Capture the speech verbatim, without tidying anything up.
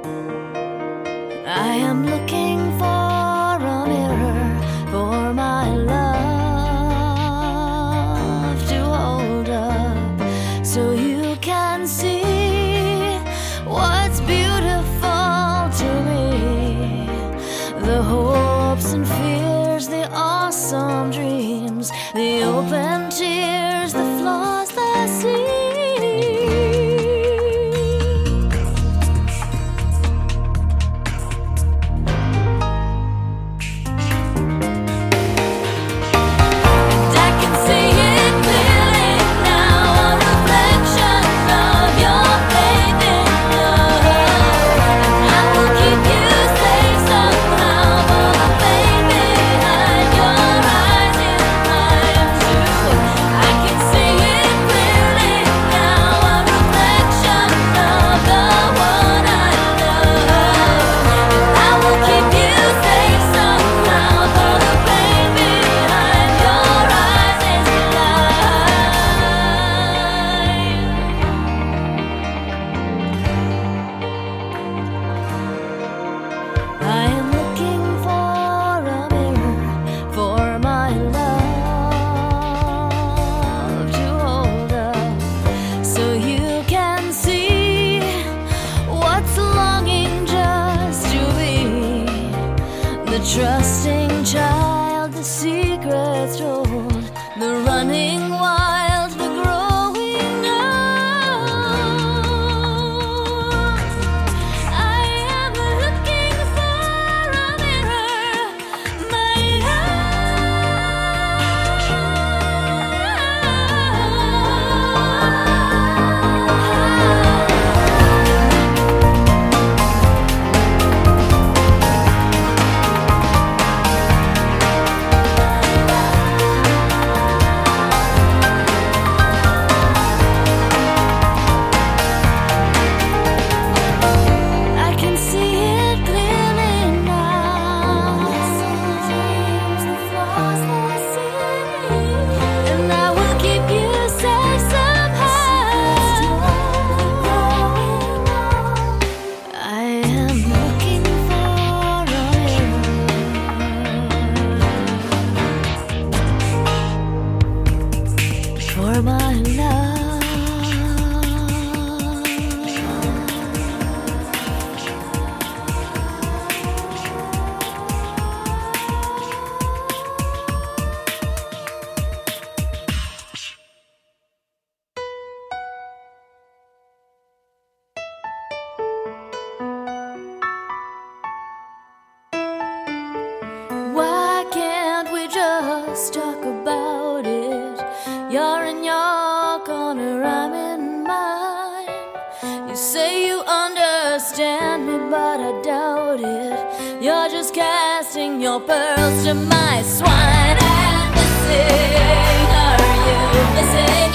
I am looking for a mirror for my love to hold up, so you can see what's beautiful to me. The hopes and fears, the awesome dreams, the open tears, the flaws, the seams. The trusting child, the secrets told, the running wild, the growing old. I am looking for a mirror, my for my love. Why can't we just talk about it? You're in your corner, I'm in mine. You say you understand me, but I doubt it. You're just casting your pearls to my swine. And missing, are you missing?